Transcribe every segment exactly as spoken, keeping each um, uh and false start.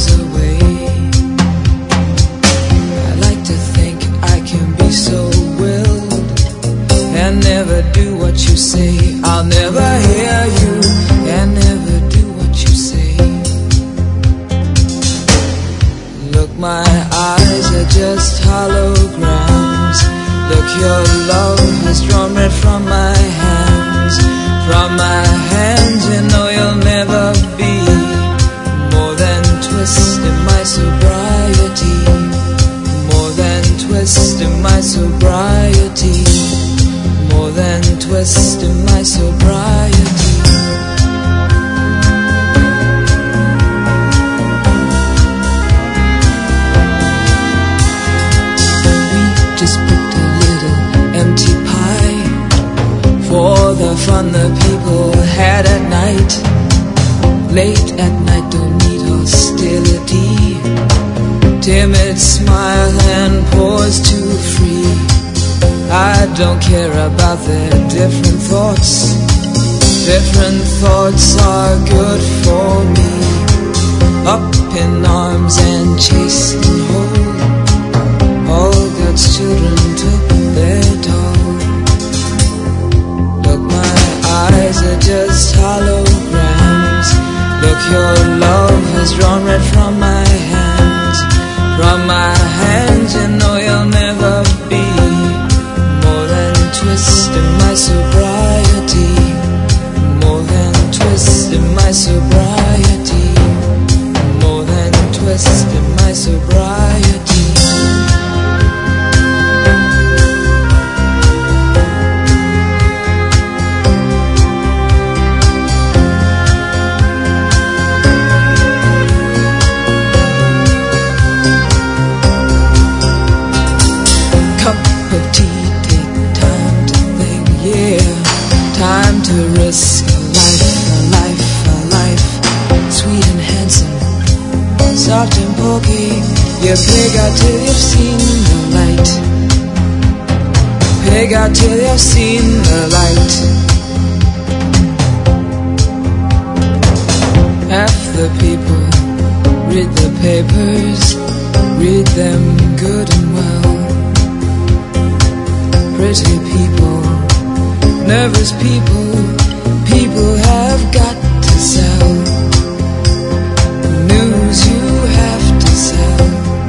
miles away. I like to think I can be so willed and never do what you say. I'll never hear you and never do what you say. Look, my eyes are just holograms. Look, your love has drawn red from my hands. From my hands, you know you'll never be more than twist in my sobriety. More than twist in my sobriety. More than twist in my sobriety. We just put a little empty pie for the fun the people had at night. Late at night, don't need hostility. Timid smile and pause too free. I don't care about their different thoughts. Different thoughts are good for me. Up in arms and chased and whole. All God's children took their toll. Look, my eyes are just holograms. Look, your love has drawn red from my hands. From my hands, you know you'll never be more than twist in my sobriety. More than twist in my sobriety. More than twist in my sobriety. Time to risk a life, a life, a life. Sweet and handsome, soft and pokey. You pig out till you've seen the light. Pig out till you've seen the light. Half the people read the papers, read them good and well. Pretty people, nervous people, people have got to sell. News you have to sell.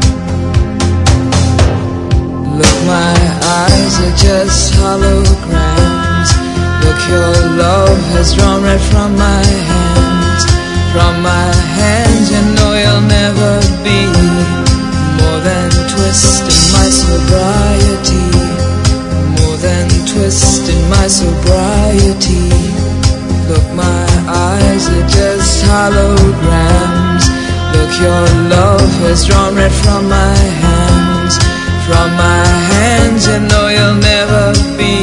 Look, my eyes are just holograms. Look, your love has drawn red from my hands. From my hands, you know you'll never be more than twist in my sobriety. More than twist in my sobriety. Look, my eyes are just holograms. Look, your love has drawn red from my hands. From my hands, you know you'll never be